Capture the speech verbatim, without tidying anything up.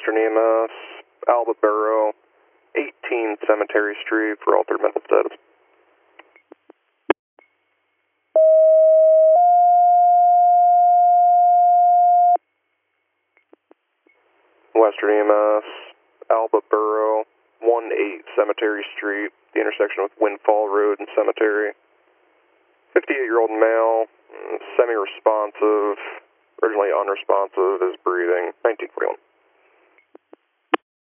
Western E M S, Alba Barrow, eighteen Cemetery Street for altered mental status. Western E M S, Alba Barrow, one eight Cemetery Street, the intersection with Windfall Road and Cemetery. fifty-eight-year-old male, semi-responsive, originally unresponsive, is breathing, nineteen forty-one.